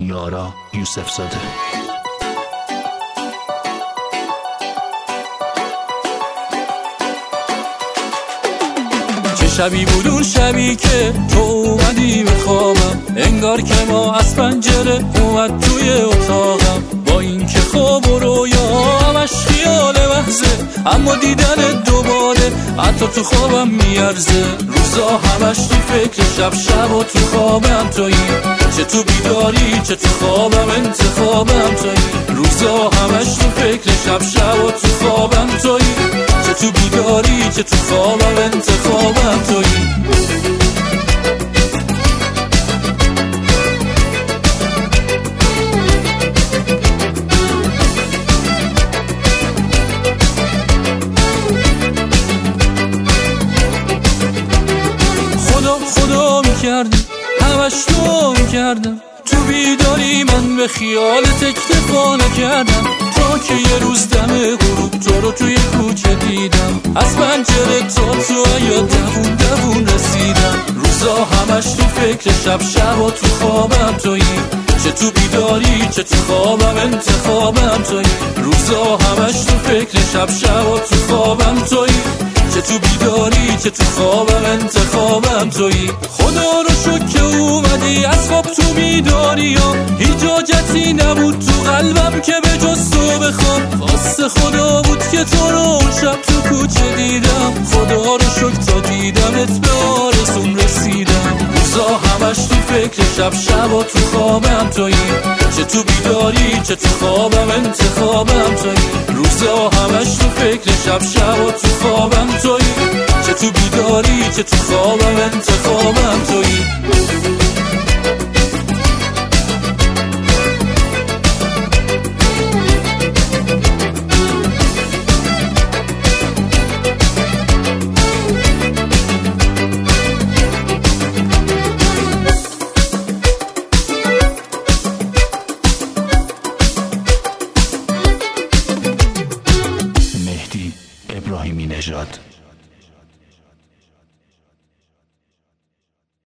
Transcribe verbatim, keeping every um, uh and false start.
پویارا یوسف زاده. چه شبی بود اون شبی که تو اومدی به خوابم، انگار که ما از پنجره اومد توی اتاقم. با این که خواب و رویا همش خیال محضه، اما دیدن دوباره حتی تو خوابم میارزه. روزا همش تو فکر شب، شب و تو خوابم تویی، چه تو بیداری چه تو خوابم انتخابم تویی. روزا همش تو فکر شب، شب و تو خوابم تویی، چه تو بیداری چه تو خوابم انتخابم تویی. خدا خدا میکردم، همش تو میکردم، تو بیداری من به خیال تکتفانه کردم. تا که یه روز دم غروب تو رو توی کوچه دیدم، از پنجره تا تو یا دوون دوون رسیدم. روزا همش تو فکر شب، شب و تو خوابم تویی، چه تو بیداری چه تو خوابم انتخابم تویی. روزا همش تو فکر شب، شب و تو خوابم تویی، چه تو بیداری چه تو خوابم انتخابم تویی. خدا رو شکر که اومدی از خواب تو بیداری ها، هیچ حاجتی نبود تو قلبم که به جز تو بخوام. خواست خدا بود که تو رو اون شب تو کوچه دیدم، خدا رو شکر تا دیدمت به آرزوم رسیدم. روزا همش تو فکر شب، شب و تو خوابم تویی، چه تو بیداری چه تو خوابم انتخابم تویی. روزا همش تو فکر شب، شب و تو خوابم تویی، چه تو بیداری چه تو خوابم انتخابم تویی. مهدی ابراهیمی نژاد.